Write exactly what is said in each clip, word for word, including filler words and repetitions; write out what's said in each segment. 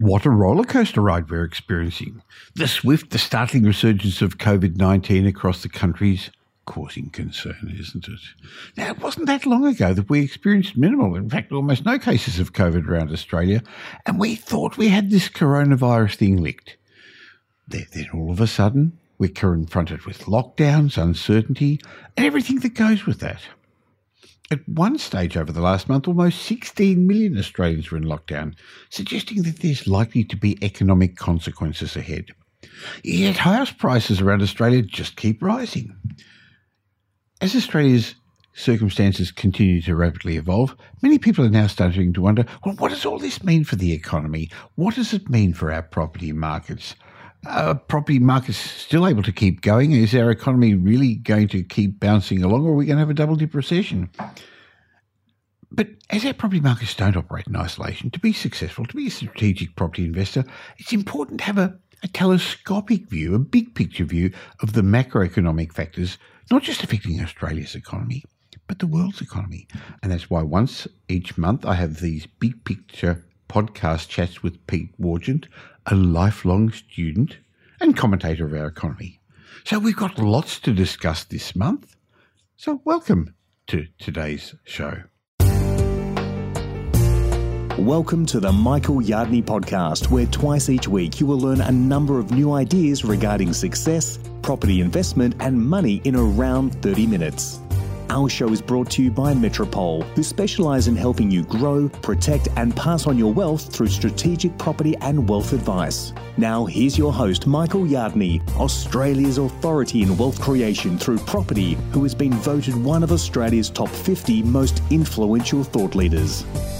What a rollercoaster ride we're experiencing. The swift, the startling resurgence of COVID nineteen across the countries causing concern, isn't it? Now, it wasn't that long ago that we experienced minimal, in fact, almost no cases of COVID around Australia, and we thought we had this coronavirus thing licked. Then, then all of a sudden, we're confronted with lockdowns, uncertainty, and everything that goes with that. At one stage over the last month, almost sixteen million Australians were in lockdown, suggesting that there's likely to be economic consequences ahead. Yet house prices around Australia just keep rising. As Australia's circumstances continue to rapidly evolve, many people are now starting to wonder, well, what does all this mean for the economy? What does it mean for our property markets? Are property markets still able to keep going? Is our economy really going to keep bouncing along, or are we going to have a double-dip recession? But as our property markets don't operate in isolation, to be successful, to be a strategic property investor, it's important to have a, a telescopic view, a big-picture view of the macroeconomic factors, not just affecting Australia's economy, but the world's economy. And that's why once each month I have these big-picture podcast chats with Pete Wargent, a lifelong student and commentator of our economy. So we've got lots to discuss this month. So welcome to today's show. Welcome to the Michael Yardney podcast, where twice each week you will learn a number of new ideas regarding success, property investment and money in around thirty minutes. Our show is brought to you by Metropole, who specialise in helping you grow, protect and pass on your wealth through strategic property and wealth advice. Now here's your host, Michael Yardney, Australia's authority in wealth creation through property, who has been voted one of Australia's top fifty most influential thought leaders.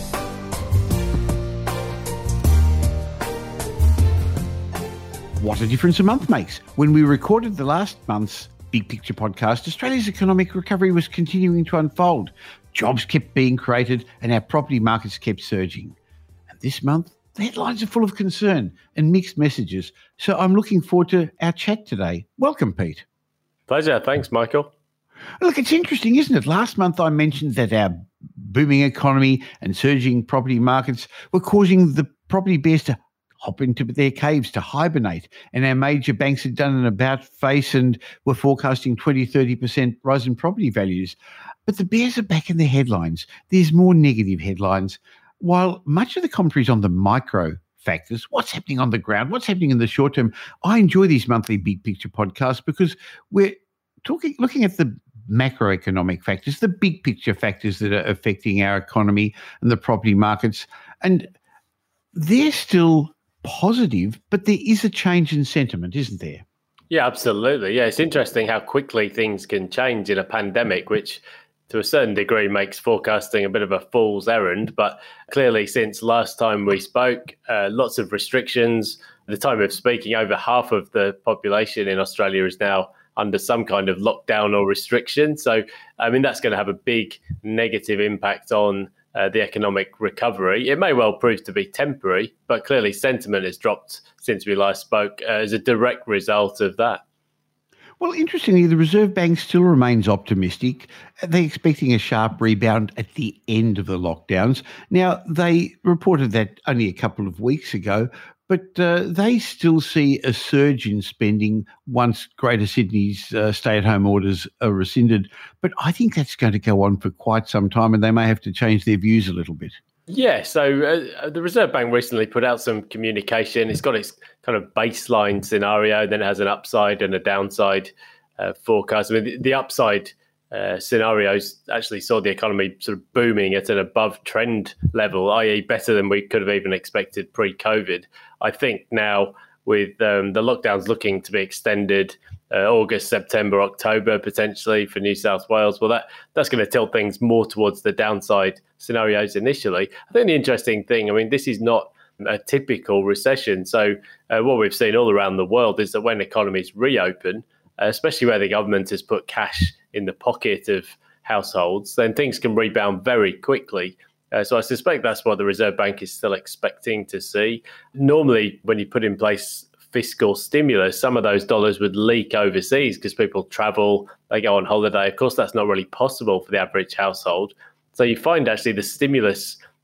What a difference a month makes. When we recorded the last month's Big Picture podcast, Australia's economic recovery was continuing to unfold. Jobs kept being created and our property markets kept surging. And this month, the headlines are full of concern and mixed messages. So I'm looking forward to our chat today. Welcome, Pete. Pleasure. Thanks, Michael. Look, it's interesting, isn't it? Last month I mentioned that our booming economy and surging property markets were causing the property bears to hop into their caves to hibernate. And our major banks had done an about-face and were forecasting twenty, thirty percent rise in property values. But the bears are back in the headlines. There's more negative headlines. While much of the commentary is on the micro factors, what's happening on the ground, what's happening in the short term, I enjoy these monthly Big Picture podcasts because we're talking, looking at the macroeconomic factors, the big picture factors that are affecting our economy and the property markets. And they're still positive, but there is a change in sentiment, isn't there? Yeah, absolutely. Yeah, it's interesting how quickly things can change in a pandemic, which to a certain degree makes forecasting a bit of a fool's errand. But clearly, since last time we spoke, uh, lots of restrictions. At the time of speaking, over half of the population in Australia is now under some kind of lockdown or restriction. So, I mean, that's going to have a big negative impact on Uh, the economic recovery. It may well prove to be temporary, but clearly sentiment has dropped since we last spoke uh, as a direct result of that. Well, interestingly, the Reserve Bank still remains optimistic. They're expecting a sharp rebound at the end of the lockdowns. Now, they reported that only a couple of weeks ago, but uh, they still see a surge in spending once Greater Sydney's uh, stay-at-home orders are rescinded. But I think that's going to go on for quite some time, and they may have to change their views a little bit. Yeah, so uh, the Reserve Bank recently put out some communication. It's got its kind of baseline scenario, then it has an upside and a downside uh, forecast. I mean, the, the upside uh, scenarios actually saw the economy sort of booming at an above trend level, that is better than we could have even expected pre-COVID. I think now with um, the lockdowns looking to be extended uh, August, September, October, potentially for New South Wales, well, that that's going to tilt things more towards the downside scenarios initially. I think the interesting thing, I mean, this is not a typical recession. So uh, what we've seen all around the world is that when economies reopen, uh, especially where the government has put cash in the pocket of households, then things can rebound very quickly. Uh, so I suspect that's what the Reserve Bank is still expecting to see. Normally, when you put in place fiscal stimulus, some of those dollars would leak overseas because people travel, they go on holiday. Of course, that's not really possible for the average household. So you find actually the stimulus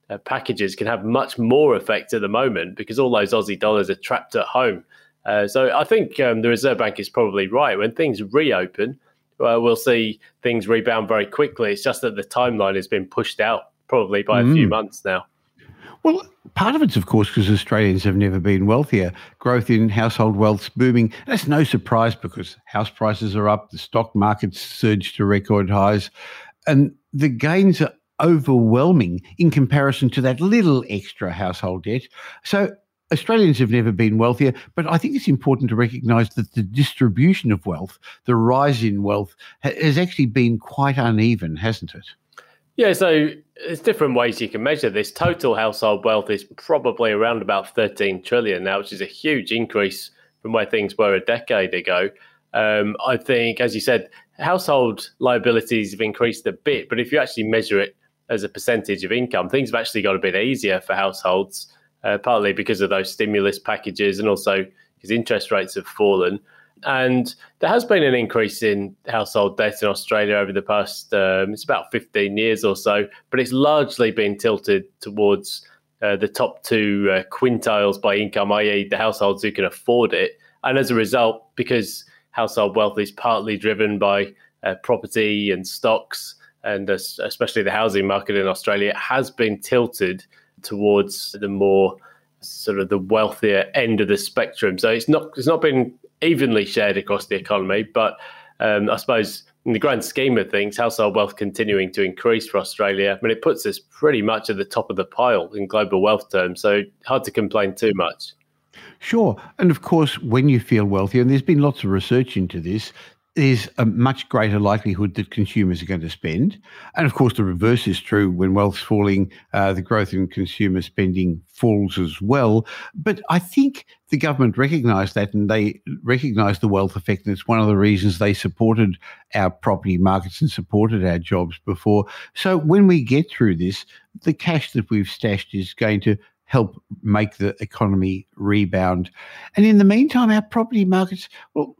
uh, packages can have much more effect at the moment because all those Aussie dollars are trapped at home. Uh, so I think um, the Reserve Bank is probably right. When things reopen, uh, we'll see things rebound very quickly. It's just that the timeline has been pushed out probably by mm. a few months now. Well, part of it's, of course, because Australians have never been wealthier. Growth in household wealth's booming. That's no surprise because house prices are up, the stock market's surged to record highs, and the gains are overwhelming in comparison to that little extra household debt. So Australians have never been wealthier, but I think it's important to recognise that the distribution of wealth, the rise in wealth, has actually been quite uneven, hasn't it? Yeah, so there's different ways you can measure this. Total household wealth is probably around about thirteen trillion now, which is a huge increase from where things were a decade ago. Um, I think, as you said, household liabilities have increased a bit, but if you actually measure it as a percentage of income, things have actually got a bit easier for households. Uh, partly because of those stimulus packages and also because interest rates have fallen. And there has been an increase in household debt in Australia over the past, um, it's about fifteen years or so, but it's largely been tilted towards uh, the top two uh, quintiles by income, that is the households who can afford it. And as a result, because household wealth is partly driven by uh, property and stocks, and uh, especially the housing market in Australia, it has been tilted towards the more sort of the wealthier end of the spectrum. So it's not it's not been evenly shared across the economy, but um, I suppose in the grand scheme of things, household wealth continuing to increase for Australia, I mean, it puts us pretty much at the top of the pile in global wealth terms, so hard to complain too much. Sure. And of course, when you feel wealthier, and there's been lots of research into this, there's a much greater likelihood that consumers are going to spend. And of course, the reverse is true. When wealth's falling, uh, the growth in consumer spending falls as well. But I think the government recognised that, and they recognised the wealth effect. And it's one of the reasons they supported our property markets and supported our jobs before. So when we get through this, the cash that we've stashed is going to help make the economy rebound. And in the meantime, our property markets, well,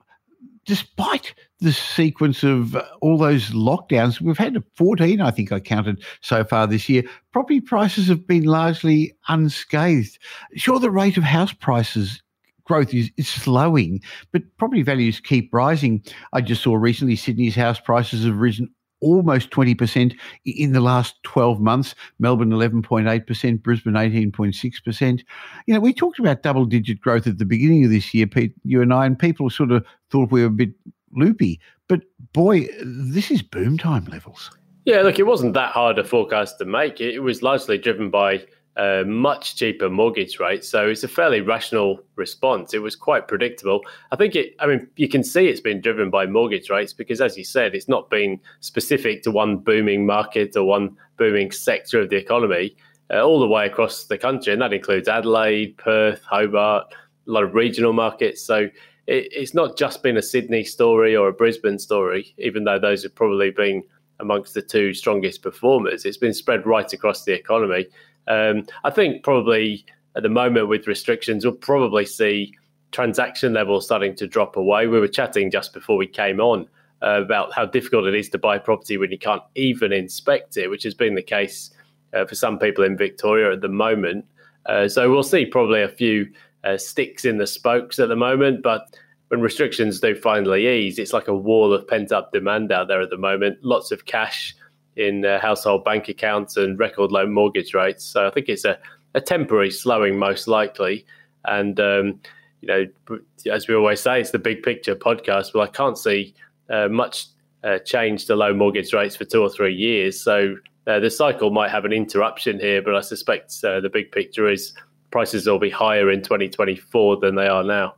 despite the sequence of uh, all those lockdowns, we've had fourteen, I think I counted so far this year, property prices have been largely unscathed. Sure, the rate of house prices growth is, is slowing, but property values keep rising. I just saw recently Sydney's house prices have risen almost twenty percent in the last twelve months, Melbourne eleven point eight percent, Brisbane eighteen point six percent. You know, we talked about double-digit growth at the beginning of this year, Pete, you and I, and people sort of thought we were a bit loopy. But boy, this is boom time levels. Yeah, look, it wasn't that hard a forecast to make. It was largely driven by uh, much cheaper mortgage rates. So it's a fairly rational response. It was quite predictable. I think it, I mean, you can see it's been driven by mortgage rates because, as you said, it's not been specific to one booming market or one booming sector of the economy, uh, all the way across the country. And that includes Adelaide, Perth, Hobart, a lot of regional markets. So it, it's not just been a Sydney story or a Brisbane story, even though those have probably been amongst the two strongest performers. It's been spread right across the economy. Um, I think probably at the moment with restrictions, we'll probably see transaction levels starting to drop away. We were chatting just before we came on uh, about how difficult it is to buy property when you can't even inspect it, which has been the case uh, for some people in Victoria at the moment. Uh, so we'll see probably a few uh, sticks in the spokes at the moment, but when restrictions do finally ease, it's like a wall of pent-up demand out there at the moment. Lots of cash in uh, household bank accounts and record low mortgage rates. So I think it's a, a temporary slowing most likely. And, um, you know, as we always say, it's the big picture podcast. Well, I can't see uh, much uh, change to low mortgage rates for two or three years. So uh, the cycle might have an interruption here, but I suspect uh, the big picture is prices will be higher in twenty twenty-four than they are now.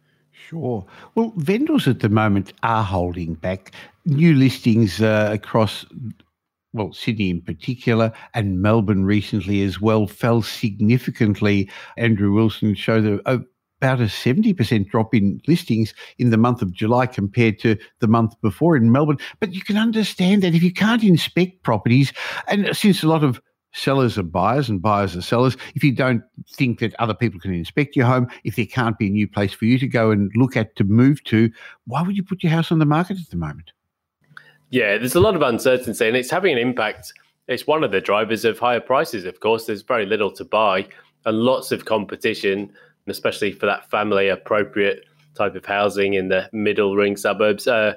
Sure. Well, vendors at the moment are holding back. New listings uh, across, well, Sydney in particular, and Melbourne recently as well, fell significantly. Andrew Wilson showed a, a, about a seventy percent drop in listings in the month of July compared to the month before in Melbourne. But you can understand that if you can't inspect properties, and since a lot of sellers are buyers and buyers are sellers, if you don't think that other people can inspect your home, if there can't be a new place for you to go and look at to move to, why would you put your house on the market at the moment? Yeah, there's a lot of uncertainty, and it's having an impact it's one of the drivers of higher prices, of course. There's very little to buy and lots of competition, especially for that family appropriate type of housing in the middle ring suburbs. Uh,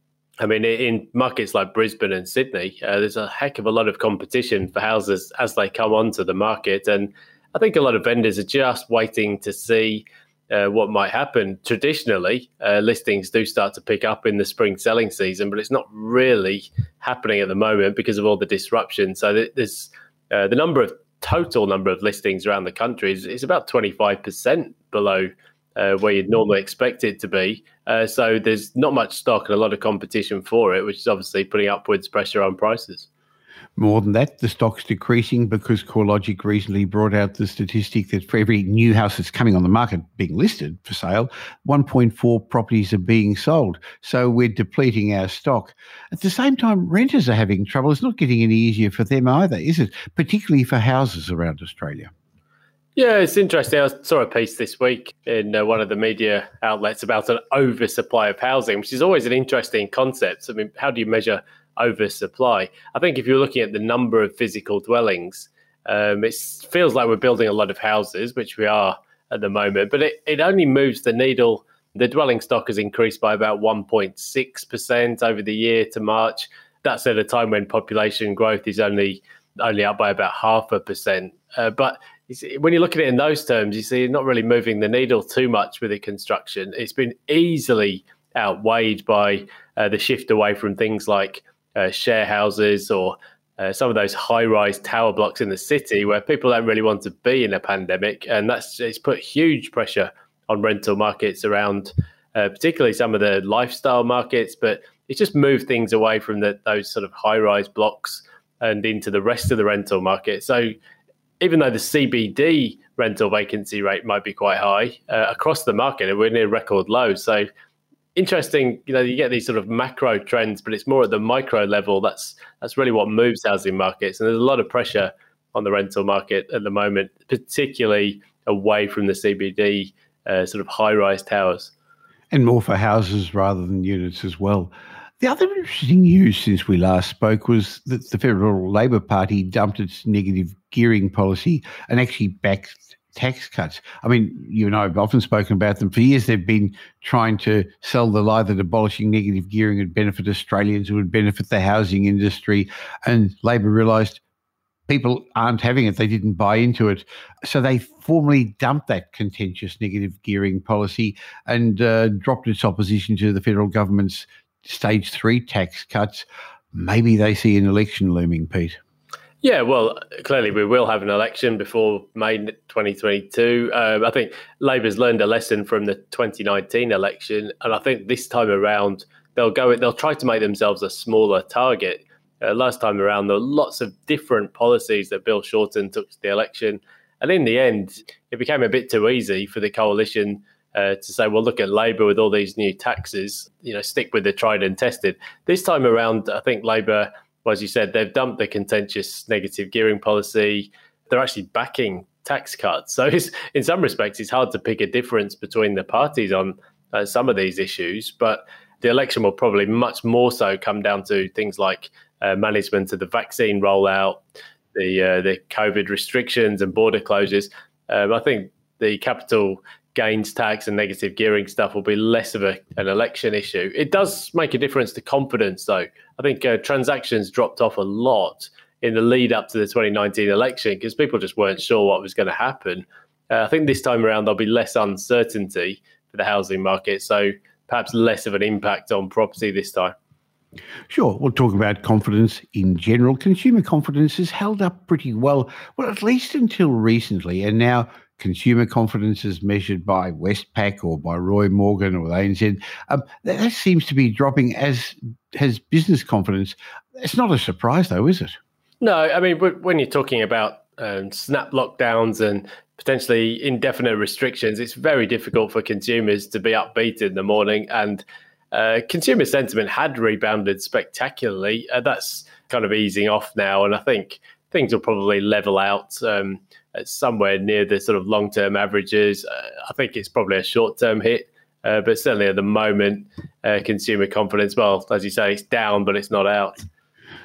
I mean, in markets like Brisbane and Sydney, uh, there's a heck of a lot of competition for houses as they come onto the market. And I think a lot of vendors are just waiting to see uh, what might happen. Traditionally, uh, listings do start to pick up in the spring selling season, but it's not really happening at the moment because of all the disruption. So there's uh, the number of total number of listings around the country is, is about twenty-five percent below Uh, where you'd normally expect it to be. Uh, so there's not much stock and a lot of competition for it, which is obviously putting upwards pressure on prices. More than that, the stock's decreasing because CoreLogic recently brought out the statistic that for every new house that's coming on the market being listed for sale, one point four properties are being sold. So we're depleting our stock. At the same time, renters are having trouble. It's not getting any easier for them either, is it? Particularly for houses around Australia. Yeah, it's interesting. I saw a piece this week in uh, one of the media outlets about an oversupply of housing, which is always an interesting concept. I mean, how do you measure oversupply? I think if you're looking at the number of physical dwellings, um, it feels like we're building a lot of houses, which we are at the moment, but it, it only moves the needle. The dwelling stock has increased by about one point six percent over the year to March. That's at a time when population growth is only only up by about half a percent. Uh, but you see, when you look at it in those terms, you see not really moving the needle too much with the construction. It's been easily outweighed by uh, the shift away from things like uh, share houses or uh, some of those high-rise tower blocks in the city where people don't really want to be in a pandemic. And that's it's put huge pressure on rental markets around, uh, particularly some of the lifestyle markets. But it's just moved things away from the, those sort of high-rise blocks and into the rest of the rental market. So even though the C B D rental vacancy rate might be quite high, uh, across the market, we're near record low. So interesting, you know, you get these sort of macro trends, but it's more at the micro level. That's that's really what moves housing markets. And there's a lot of pressure on the rental market at the moment, particularly away from the C B D uh, sort of high-rise towers. And more for houses rather than units as well. The other interesting news since we last spoke was that the Federal Labor Party dumped its negative gearing policy and actually backed tax cuts. I mean, you and I have often spoken about them. For years, they've been trying to sell the lie that abolishing negative gearing would benefit Australians, it would benefit the housing industry. And Labor realised people aren't having it. They didn't buy into it. So they formally dumped that contentious negative gearing policy and uh, dropped its opposition to the federal government's stage three tax cuts. Maybe they see an election looming, Pete. Yeah, well, clearly we will have an election before May twenty twenty-two. Um, I think Labour's learned a lesson from the twenty nineteen election, and I think this time around they'll go. They'll try to make themselves a smaller target. Uh, last time around, there were lots of different policies that Bill Shorten took to the election, and in the end, it became a bit too easy for the coalition Uh, to say, well, look at Labour with all these new taxes, you know, stick with the tried and tested. This time around, I think Labour, well, as you said, they've dumped the contentious negative gearing policy. They're actually backing tax cuts. So it's, in some respects, it's hard to pick a difference between the parties on uh, some of these issues. But the election will probably much more so come down to things like uh, management of the vaccine rollout, the, uh, the COVID restrictions and border closures. Um, I think the capital gains tax and negative gearing stuff will be less of a, an election issue. It does make a difference to confidence, though. I think uh, transactions dropped off a lot in the lead up to the twenty nineteen election because people just weren't sure what was going to happen. Uh, I think this time around there'll be less uncertainty for the housing market, so perhaps less of an impact on property this time. Sure, we'll talk about confidence in general. Consumer confidence has held up pretty well, well, at least until recently, and now consumer confidence is measured by Westpac or by Roy Morgan or A N Z. Um, that, that seems to be dropping, as has business confidence. It's not a surprise, though, is it? No, I mean, when you're talking about um, snap lockdowns and potentially indefinite restrictions, it's very difficult for consumers to be upbeat in the morning. And uh, consumer sentiment had rebounded spectacularly. Uh, that's kind of easing off now. And I think things will probably level out um, at somewhere near the sort of long-term averages. Uh, I think it's probably a short-term hit, uh, but certainly at the moment, uh, consumer confidence, well, as you say, it's down, but it's not out.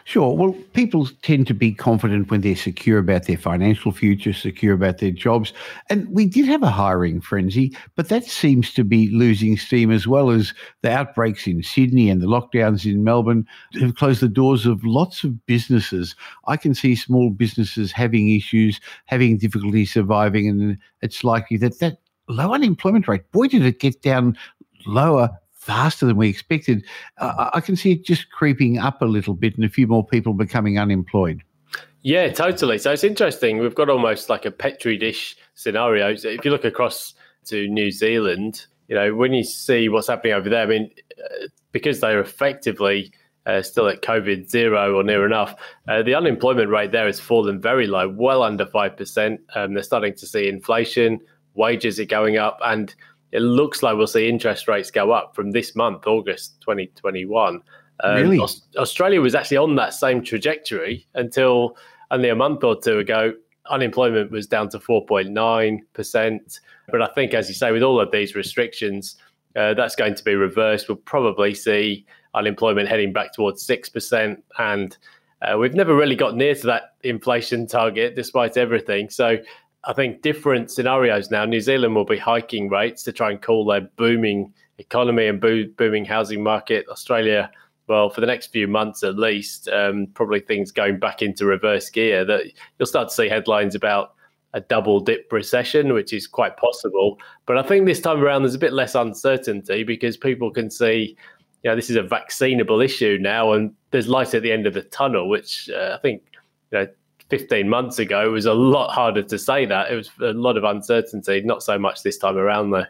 Sure. Well, people tend to be confident when they're secure about their financial future, secure about their jobs. And we did have a hiring frenzy, but that seems to be losing steam, as well as the outbreaks in Sydney and the lockdowns in Melbourne have closed the doors of lots of businesses. I can see small businesses having issues, having difficulty surviving, and it's likely that that low unemployment rate, boy, did it get down lower faster than we expected. Uh, I can see it just creeping up a little bit and a few more people becoming unemployed. Yeah, totally. So it's interesting. We've got almost like a petri dish scenario. If you look across to New Zealand, you know, when you see what's happening over there, I mean, uh, because they're effectively uh, still at COVID zero or near enough, uh, the unemployment rate there has fallen very low, well under five percent. Um, they're starting to see inflation, wages are going up, and it looks like we'll see interest rates go up from this month, August twenty twenty-one. Um, really? Aus- Australia was actually on that same trajectory until only a month or two ago. Unemployment was down to four point nine percent. But I think, as you say, with all of these restrictions, uh, that's going to be reversed. We'll probably see unemployment heading back towards six percent. And uh, we've never really got near to that inflation target, despite everything. So I think different scenarios now. New Zealand will be hiking rates to try and cool their booming economy and bo- booming housing market. Australia, well, for the next few months at least, um, probably things going back into reverse gear. That you'll start to see headlines about a double dip recession, which is quite possible. But I think this time around there's a bit less uncertainty because people can see, you know, this is a vaccinable issue now, and there's light at the end of the tunnel, which uh, I think, you know, fifteen months ago, it was a lot harder to say that. It was a lot of uncertainty, not so much this time around, though.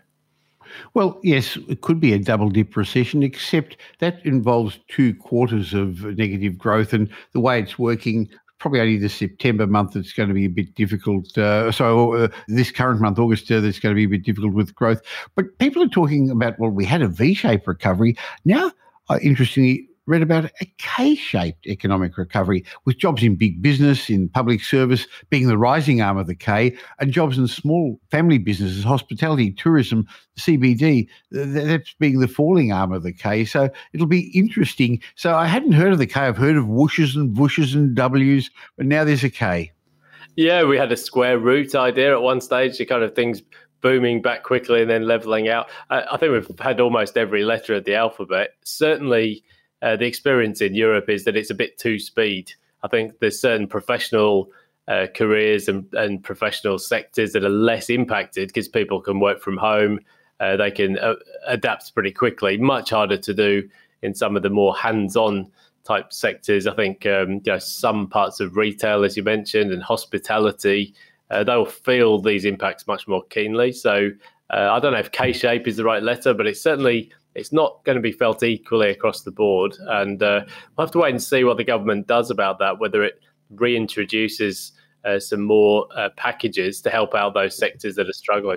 Well, yes, it could be a double dip recession, except that involves two quarters of negative growth. And the way it's working, probably only the September month it's going to be a bit difficult. Uh, so uh, this current month, August, uh, it's going to be a bit difficult with growth. But people are talking about, well, we had a V-shaped recovery. Now, uh, interestingly, read about a K-shaped economic recovery, with jobs in big business, in public service being the rising arm of the K, and jobs in small family businesses, hospitality, tourism, C B D, that's being the falling arm of the K. So it'll be interesting. So I hadn't heard of the K. I've heard of whooshes and whooshes and W's, but now there's a K. Yeah, we had a square root idea at one stage, the kind of things booming back quickly and then leveling out. I, I think we've had almost every letter of the alphabet. Certainly, Uh, the experience in Europe is that it's a bit two speed. I think there's certain professional uh, careers and, and professional sectors that are less impacted because people can work from home. Uh, they can uh, adapt pretty quickly. Much harder to do in some of the more hands-on type sectors. I think um, you know, some parts of retail, as you mentioned, and hospitality, uh, they'll feel these impacts much more keenly. So uh, I don't know if K-shape is the right letter, but it's certainly... it's not going to be felt equally across the board. And uh, we'll have to wait and see what the government does about that, whether it reintroduces uh, some more uh, packages to help out those sectors that are struggling.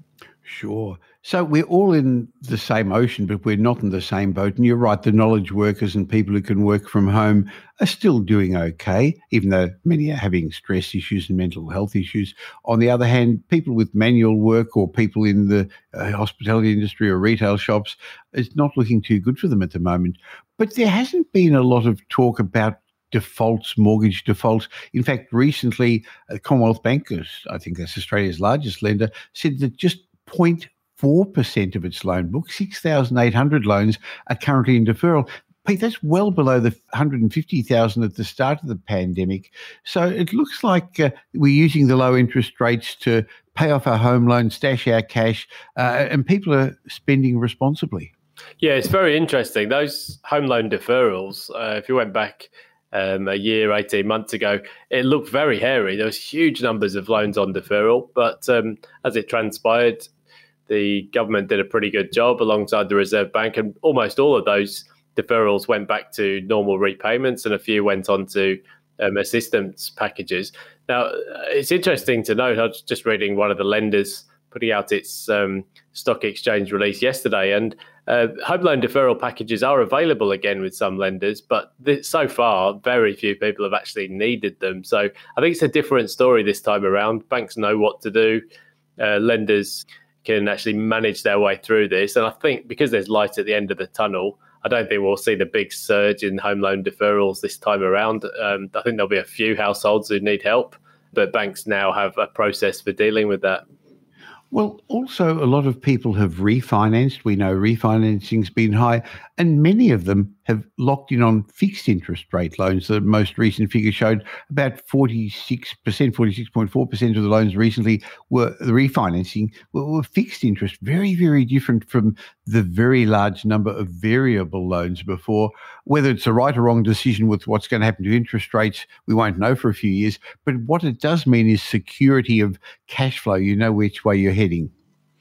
Sure. So we're all in the same ocean, but we're not in the same boat. And you're right, the knowledge workers and people who can work from home are still doing okay, even though many are having stress issues and mental health issues. On the other hand, people with manual work or people in the uh, hospitality industry or retail shops, it's not looking too good for them at the moment. But there hasn't been a lot of talk about defaults, mortgage defaults. In fact, recently, uh, Commonwealth Bank, I think that's Australia's largest lender, said that just zero point four percent of its loan book, six thousand eight hundred loans, are currently in deferral. Pete, that's well below the one hundred fifty thousand at the start of the pandemic. So it looks like uh, we're using the low interest rates to pay off our home loans, stash our cash, uh, and people are spending responsibly. Yeah, it's very interesting. Those home loan deferrals, uh, if you went back um, a year, eighteen months ago, it looked very hairy. There was huge numbers of loans on deferral. But um, as it transpired, the government did a pretty good job alongside the Reserve Bank, and almost all of those deferrals went back to normal repayments, and a few went on to um, assistance packages. Now, it's interesting to note, I was just reading one of the lenders putting out its um, stock exchange release yesterday, and uh, home loan deferral packages are available again with some lenders, but th- so far, very few people have actually needed them. So I think it's a different story this time around. Banks know what to do. Uh, lenders can actually manage their way through this. And I think because there's light at the end of the tunnel, I don't think we'll see the big surge in home loan deferrals this time around. Um, I think there'll be a few households who need help, but banks now have a process for dealing with that. Well, also a lot of people have refinanced. We know refinancing's been high, and many of them have locked in on fixed interest rate loans. The most recent figure showed about forty-six percent, forty-six point four percent of the loans recently were the refinancing were, were fixed interest, very, very different from the very large number of variable loans before. Whether it's a right or wrong decision with what's going to happen to interest rates, we won't know for a few years. But what it does mean is security of cash flow. You know which way you're heading.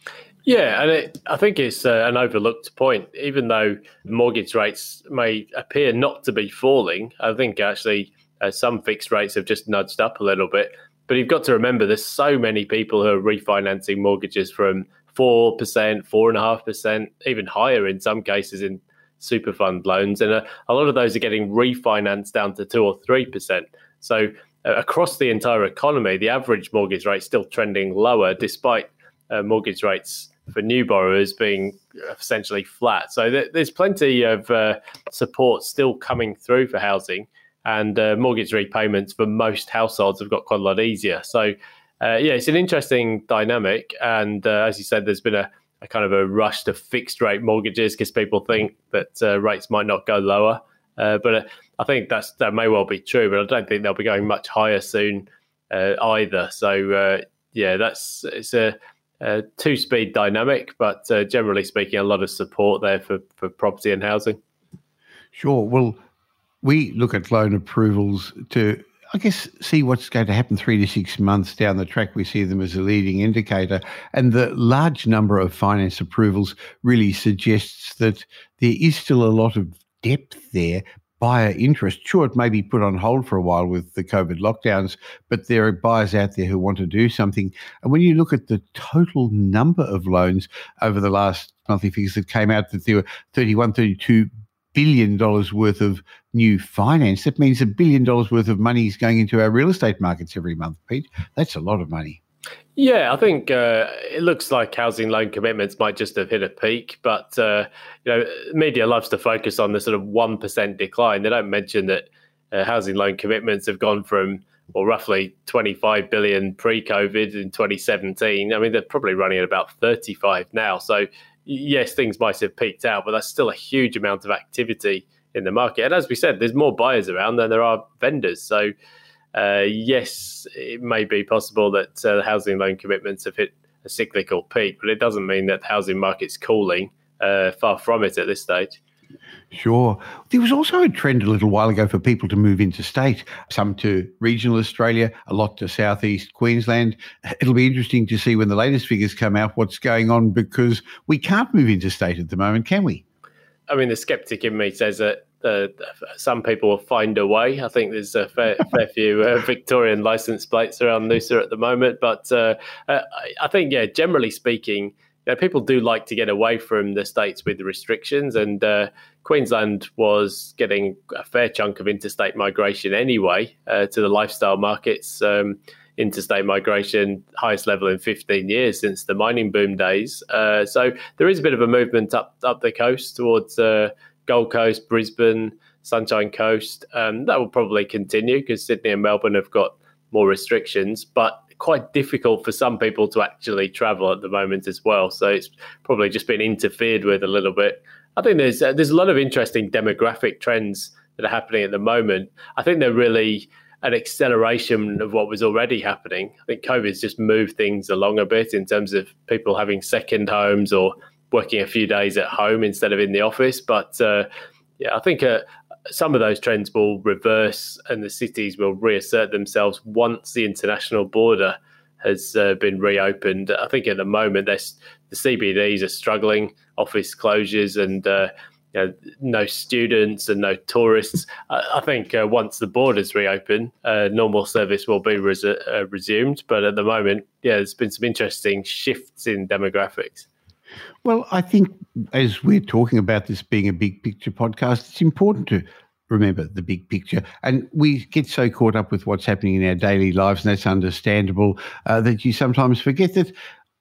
Yeah, and it, I think it's uh, an overlooked point. Even though mortgage rates may appear not to be falling, I think actually uh, some fixed rates have just nudged up a little bit. But you've got to remember there's so many people who are refinancing mortgages from four percent, four point five percent, even higher in some cases in super fund loans. And a, a lot of those are getting refinanced down to two or three percent. So uh, across the entire economy, the average mortgage rate is still trending lower despite uh, mortgage rates for new borrowers being essentially flat. So th- there's plenty of uh, support still coming through for housing, and uh, mortgage repayments for most households have got quite a lot easier. So uh, yeah, it's an interesting dynamic. And uh, as you said, there's been a, a kind of a rush to fixed rate mortgages because people think that uh, rates might not go lower. Uh, but uh, I think that's that may well be true, but I don't think they'll be going much higher soon uh, either. So uh, yeah, that's it's a Uh, two-speed dynamic, but uh, generally speaking, a lot of support there for, for property and housing. Sure. Well, we look at loan approvals to, I guess, see what's going to happen three to six months down the track. We see them as a leading indicator. And the large number of finance approvals really suggests that there is still a lot of depth there. Buyer interest. Sure, it may be put on hold for a while with the COVID lockdowns, but there are buyers out there who want to do something. And when you look at the total number of loans over the last monthly figures that came out, that there were thirty-one, thirty-two billion dollars worth of new finance, that means a billion dollars worth of money is going into our real estate markets every month, Pete. That's a lot of money. Yeah, I think uh, it looks like housing loan commitments might just have hit a peak, but uh, you know, media loves to focus on the sort of one percent decline. They don't mention that uh, housing loan commitments have gone from, well, roughly twenty-five billion pre-COVID in twenty seventeen. I mean, they're probably running at about thirty-five now. So yes, things might have peaked out, but that's still a huge amount of activity in the market. And as we said, there's more buyers around than there are vendors. So Uh, yes, it may be possible that uh, housing loan commitments have hit a cyclical peak, but it doesn't mean that the housing market's cooling. Uh, far from it at this stage. Sure. There was also a trend a little while ago for people to move interstate, some to regional Australia, a lot to southeast Queensland. It'll be interesting to see when the latest figures come out what's going on, because we can't move interstate at the moment, can we? I mean, the skeptic in me says that Uh, some people will find a way. I think there's a fair, fair few uh, Victorian license plates around Noosa at the moment. But uh, uh, I think, yeah, generally speaking, you know, people do like to get away from the states with the restrictions. And uh, Queensland was getting a fair chunk of interstate migration anyway uh, to the lifestyle markets. Um, interstate migration, highest level in fifteen years since the mining boom days. Uh, so there is a bit of a movement up, up the coast towards Uh, Gold Coast, Brisbane, Sunshine Coast. Um, that will probably continue because Sydney and Melbourne have got more restrictions, but quite difficult for some people to actually travel at the moment as well. So it's probably just been interfered with a little bit. I think there's uh, there's a lot of interesting demographic trends that are happening at the moment. I think they're really an acceleration of what was already happening. I think COVID's just moved things along a bit in terms of people having second homes or working a few days at home instead of in the office. But uh, yeah, I think uh, some of those trends will reverse and the cities will reassert themselves once the international border has uh, been reopened. I think at the moment the C B Ds are struggling, office closures and uh, you know, no students and no tourists. I, I think uh, once the borders reopen, uh, normal service will be res- uh, resumed. But at the moment, yeah, there's been some interesting shifts in demographics. Well, I think as we're talking about this being a big picture podcast, it's important to remember the big picture. And we get so caught up with what's happening in our daily lives, and that's understandable, uh, that you sometimes forget that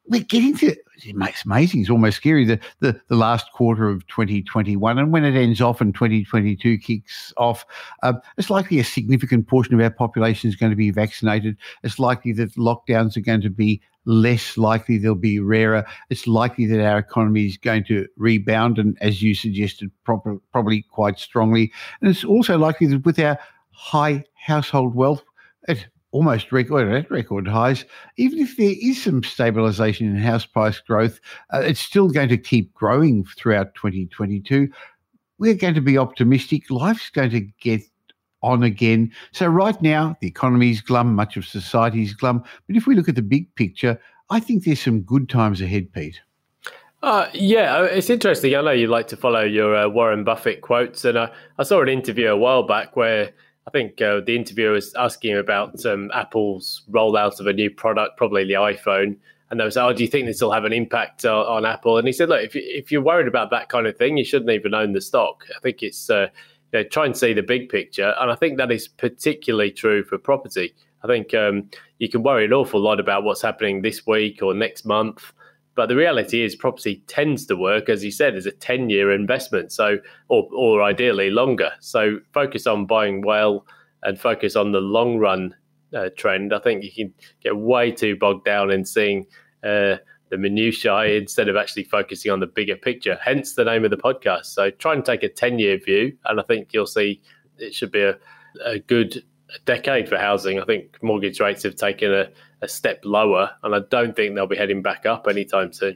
we're getting to, it's amazing, it's almost scary, the, the, the last quarter of twenty twenty-one, and when it ends off and twenty twenty-two kicks off, um, it's likely a significant portion of our population is going to be vaccinated. It's likely that lockdowns are going to be less likely, they'll be rarer. It's likely that our economy is going to rebound, and as you suggested, proper, probably quite strongly. And it's also likely that with our high household wealth, it almost record at record highs, even if there is some stabilisation in house price growth, uh, it's still going to keep growing throughout twenty twenty-two. We're going to be optimistic. Life's going to get on again. So right now, the economy's glum, much of society's glum. But if we look at the big picture, I think there's some good times ahead, Pete. Uh, yeah, it's interesting. I know you like to follow your uh, Warren Buffett quotes, and I, I saw an interview a while back where I think uh, the interviewer was asking about um, Apple's rollout of a new product, probably the iPhone. And they was, oh, do you think this will have an impact uh, on Apple? And he said, look, if, you, if you're worried about that kind of thing, you shouldn't even own the stock. I think it's, uh, you know, try and see the big picture. And I think that is particularly true for property. I think um, you can worry an awful lot about what's happening this week or next month. But the reality is property tends to work, as you said, as a ten-year investment, so or, or ideally longer. So focus on buying well and focus on the long-run uh, trend. I think you can get way too bogged down in seeing uh, the minutiae instead of actually focusing on the bigger picture, hence the name of the podcast. So try and take a ten-year view, and I think you'll see it should be a, a good decade for housing. I think mortgage rates have taken a a step lower, and I don't think they'll be heading back up anytime soon.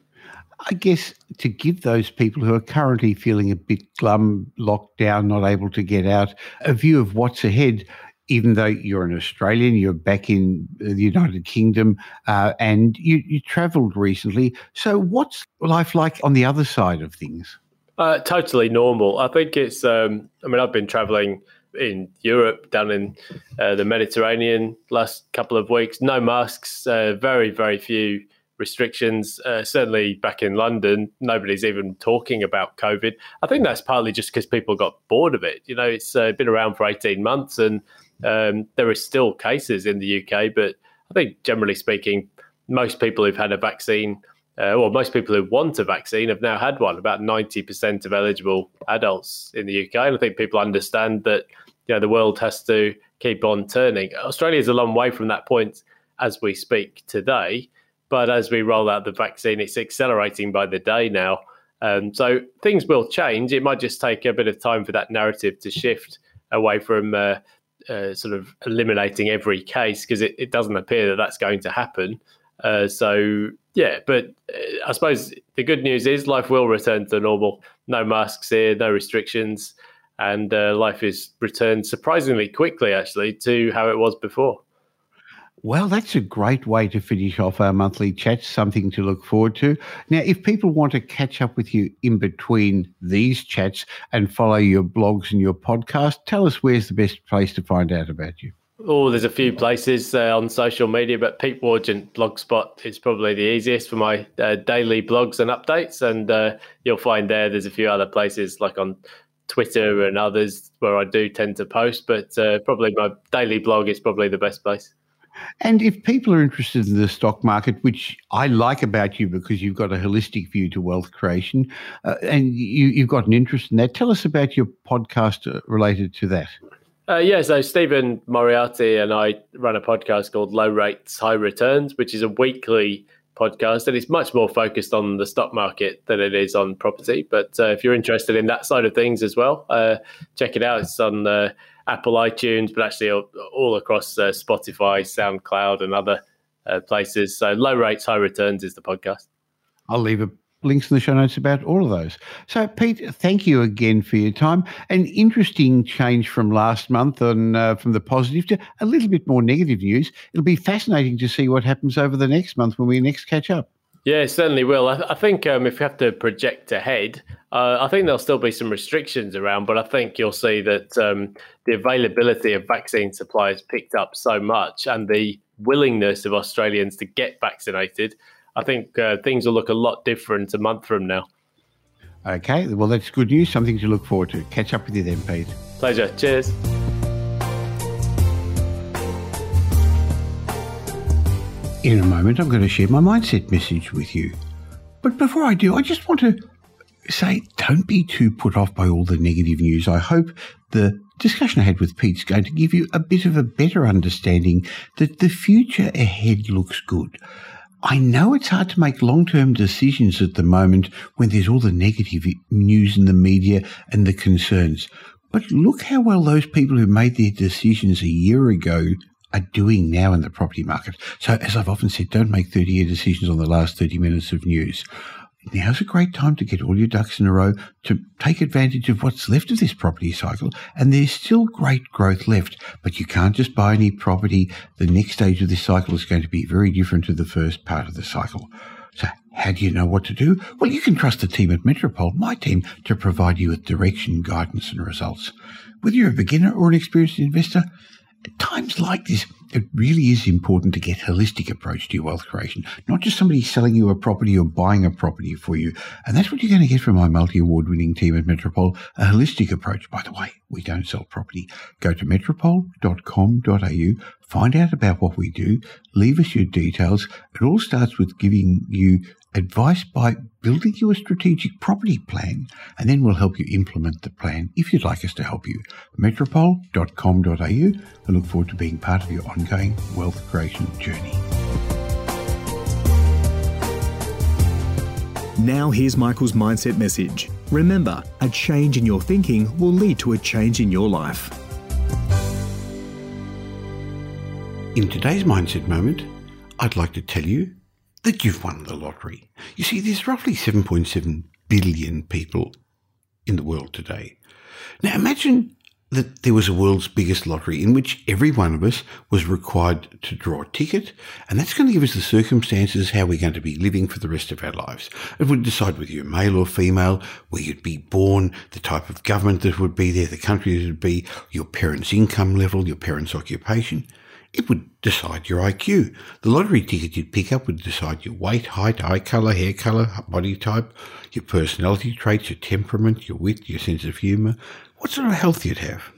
I guess to give those people who are currently feeling a bit glum, locked down, not able to get out, a view of what's ahead, even though you're an Australian, you're back in the United Kingdom, uh, and you, you travelled recently. So what's life like on the other side of things? Uh, totally normal. I think it's, um, I mean, I've been travelling in Europe, down in uh, the Mediterranean last couple of weeks. No masks, uh, very, very few restrictions. Uh, certainly back in London, nobody's even talking about COVID. I think that's partly just because people got bored of it. You know, it's uh, been around for eighteen months and um, there are still cases in the U K. But I think generally speaking, most people who've had a vaccine Uh, well, most people who want a vaccine have now had one, about ninety percent of eligible adults in the U K. And I think people understand that, you know, the world has to keep on turning. Australia is a long way from that point as we speak today. But as we roll out the vaccine, it's accelerating by the day now. Um, so things will change. It might just take a bit of time for that narrative to shift away from uh, uh, sort of eliminating every case, because it, it doesn't appear that that's going to happen. Uh, so, yeah, but uh, I suppose the good news is life will return to normal. No masks here, no restrictions, and uh, life is returned surprisingly quickly, actually, to how it was before. Well, that's a great way to finish off our monthly chat, something to look forward to. Now, if people want to catch up with you in between these chats and follow your blogs and your podcast, tell us where's the best place to find out about you. Oh, there's a few places uh, on social media, but Pete Wargent Blogspot is probably the easiest for my uh, daily blogs and updates. And uh, you'll find there, there's a few other places like on Twitter and others where I do tend to post, but uh, probably my daily blog is probably the best place. And if people are interested in the stock market, which I like about you because you've got a holistic view to wealth creation, uh, and you, you've got an interest in that, tell us about your podcast related to that. Uh, yeah, so Stephen Moriarty and I run a podcast called Low Rates, High Returns, which is a weekly podcast, and it's much more focused on the stock market than it is on property. But uh, if you're interested in that side of things as well, uh, check it out. It's on uh, Apple iTunes, but actually all, all across uh, Spotify, SoundCloud, and other uh, places. So Low Rates, High Returns is the podcast. I'll leave a links in the show notes about all of those. So, Pete, thank you again for your time. An interesting change from last month on uh, from the positive to a little bit more negative news. It'll be fascinating to see what happens over the next month when we next catch up. Yeah, it certainly will. I, th- I think um, if you have to project ahead, uh, I think there'll still be some restrictions around, but I think you'll see that um, the availability of vaccine supply has picked up so much, and the willingness of Australians to get vaccinated, I think uh, things will look a lot different a month from now. Okay, well, that's good news, something to look forward to. Catch up with you then, Pete. Pleasure. Cheers. In a moment, I'm going to share my mindset message with you. But before I do, I just want to say, don't be too put off by all the negative news. I hope the discussion I had with Pete's going to give you a bit of a better understanding that the future ahead looks good. I know it's hard to make long-term decisions at the moment when there's all the negative news in the media and the concerns. But look how well those people who made their decisions a year ago are doing now in the property market. So as I've often said, don't make thirty-year decisions on the last thirty minutes of news. Now's a great time to get all your ducks in a row to take advantage of what's left of this property cycle, and there's still great growth left, but you can't just buy any property. The next stage of this cycle is going to be very different to the first part of the cycle. So how do you know what to do? Well, you can trust the team at Metropole, my team, to provide you with direction, guidance and results. Whether you're a beginner or an experienced investor, at times like this, it really is important to get a holistic approach to your wealth creation, not just somebody selling you a property or buying a property for you. And that's what you're going to get from my multi-award winning team at Metropole, a holistic approach. By the way, we don't sell property. Go to metropole dot com dot a u, find out about what we do, leave us your details. It all starts with giving you advice by building you a strategic property plan, and then we'll help you implement the plan if you'd like us to help you. metropole dot com dot a u. I look forward to being part of your ongoing wealth creation journey. Now here's Michael's mindset message. Remember, a change in your thinking will lead to a change in your life. In today's mindset moment, I'd like to tell you that you've won the lottery. You see, there's roughly seven point seven billion people in the world today. Now imagine that there was a world's biggest lottery in which every one of us was required to draw a ticket, and that's going to give us the circumstances how we're going to be living for the rest of our lives. It would decide whether you're male or female, where you'd be born, the type of government that would be there, the country that would be, your parents' income level, your parents' occupation. It would decide your I Q. The lottery ticket you'd pick up would decide your weight, height, eye colour, hair colour, body type, your personality traits, your temperament, your wit, your sense of humour, what sort of health you'd have.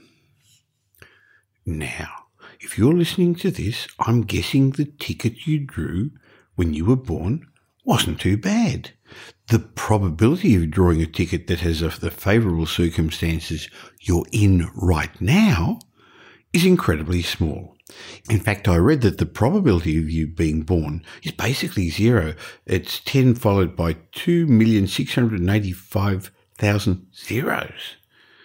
Now, if you're listening to this, I'm guessing the ticket you drew when you were born wasn't too bad. The probability of drawing a ticket that has the favourable circumstances you're in right now is incredibly small. In fact, I read that the probability of you being born is basically zero. It's ten followed by two million six hundred eighty-five thousand zeros.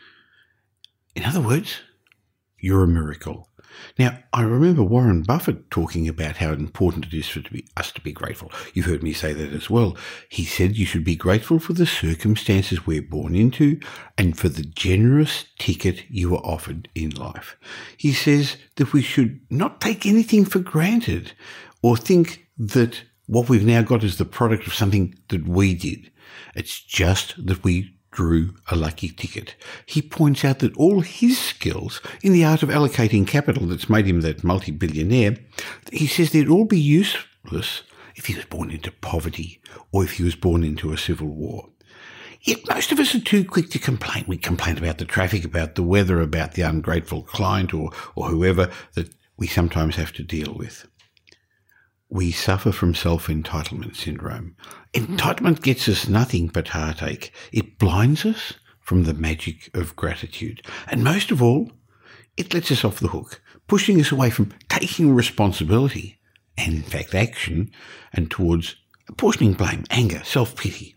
In other words, you're a miracle. Now, I remember Warren Buffett talking about how important it is for to be, us to be grateful. You've heard me say that as well. He said you should be grateful for the circumstances we're born into and for the generous ticket you were offered in life. He says that we should not take anything for granted or think that what we've now got is the product of something that we did. It's just that we drew a lucky ticket. He points out that all his skills in the art of allocating capital that's made him that multi-billionaire, he says they'd all be useless if he was born into poverty or if he was born into a civil war. Yet most of us are too quick to complain. We complain about the traffic, about the weather, about the ungrateful client or, or whoever that we sometimes have to deal with. We suffer from self-entitlement syndrome. Entitlement gets us nothing but heartache. It blinds us from the magic of gratitude. And most of all, it lets us off the hook, pushing us away from taking responsibility and, in fact, action, and towards apportioning blame, anger, self-pity.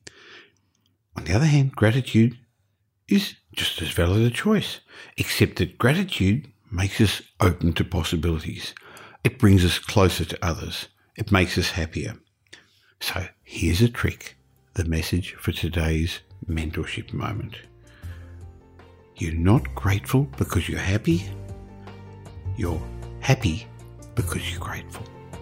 On the other hand, gratitude is just as valid a choice, except that gratitude makes us open to possibilities. It brings us closer to others. It makes us happier. So here's a trick, the message for today's mentorship moment. You're not grateful because you're happy. You're happy because you're grateful.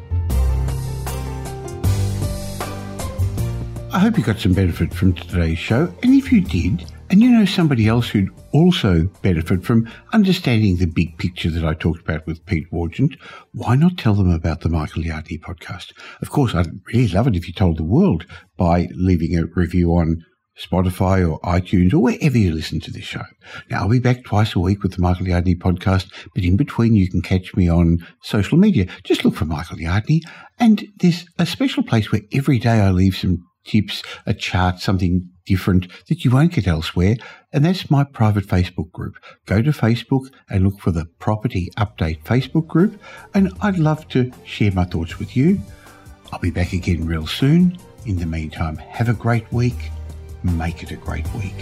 I hope you got some benefit from today's show, and if you did, and you know somebody else who'd also benefit from understanding the big picture that I talked about with Pete Wargent, why not tell them about the Michael Yardney podcast? Of course, I'd really love it if you told the world by leaving a review on Spotify or iTunes or wherever you listen to this show. Now, I'll be back twice a week with the Michael Yardney podcast, but in between you can catch me on social media. Just look for Michael Yardney, and there's a special place where every day I leave some tips, a chart, something different that you won't get elsewhere, and that's my private Facebook group. Go to Facebook and look for the Property Update Facebook group, and I'd love to share my thoughts with you. I'll be back again real soon. In the meantime, have a great week. Make it a great week.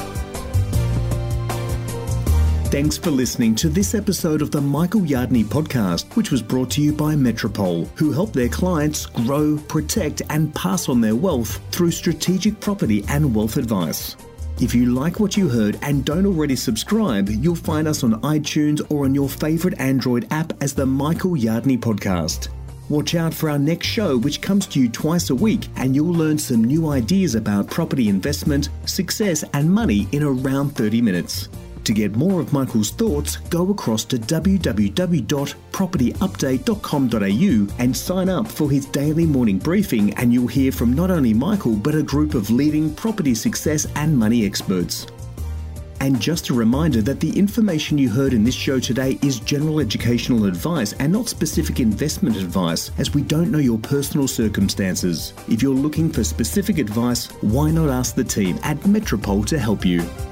Thanks for listening to this episode of the Michael Yardney podcast, which was brought to you by Metropole, who help their clients grow, protect, and pass on their wealth through strategic property and wealth advice. If you like what you heard and don't already subscribe, you'll find us on iTunes or on your favourite Android app as the Michael Yardney podcast. Watch out for our next show, which comes to you twice a week, and you'll learn some new ideas about property investment, success, and money in around thirty minutes. To get more of Michael's thoughts, go across to w w w dot property update dot com dot a u and sign up for his daily morning briefing, and you'll hear from not only Michael, but a group of leading property success and money experts. And just a reminder that the information you heard in this show today is general educational advice and not specific investment advice, as we don't know your personal circumstances. If you're looking for specific advice, why not ask the team at Metropole to help you?